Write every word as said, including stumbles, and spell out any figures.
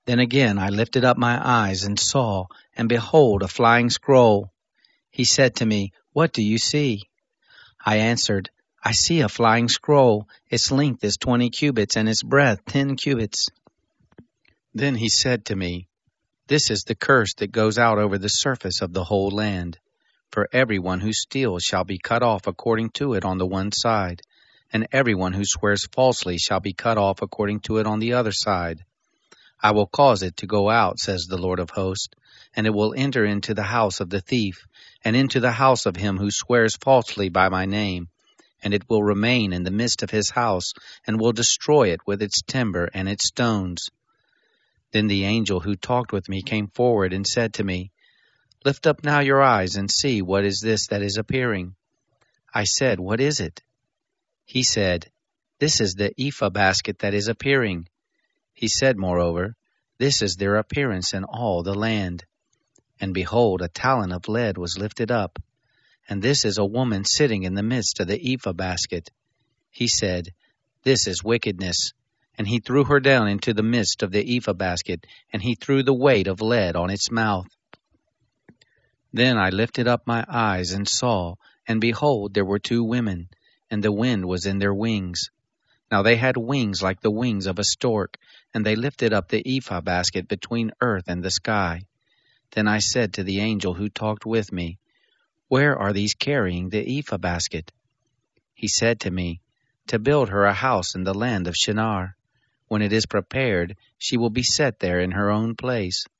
Then again I lifted up my eyes and saw, and behold, a flying scroll. He said to me, What do you see? I answered, I see a flying scroll. Its length is twenty cubits, and its breadth ten cubits. Then he said to me, This is the curse that goes out over the surface of the whole land. For everyone who steals shall be cut off according to it on the one side, and everyone who swears falsely shall be cut off according to it on the other side. I will cause it to go out, says the Lord of hosts, and it will enter into the house of the thief, and into the house of him who swears falsely by my name, and it will remain in the midst of his house, and will destroy it with its timber and its stones. Then the angel who talked with me came forward and said to me, Lift up now your eyes and see what is this that is appearing. I said, What is it? He said, This is the ephah basket that is appearing. He said, moreover, This is their appearance in all the land. And behold, a talent of lead was lifted up, and this is a woman sitting in the midst of the ephah basket. He said, This is wickedness. And he threw her down into the midst of the ephah basket, and he threw the weight of lead on its mouth. Then I lifted up my eyes and saw, and behold, there were two women, and the wind was in their wings. Now they had wings like the wings of a stork, and they lifted up the ephah basket between earth and the sky. Then I said to the angel who talked with me, Where are these carrying the ephah basket? He said to me, To build her a house in the land of Shinar. When it is prepared, she will be set there in her own place.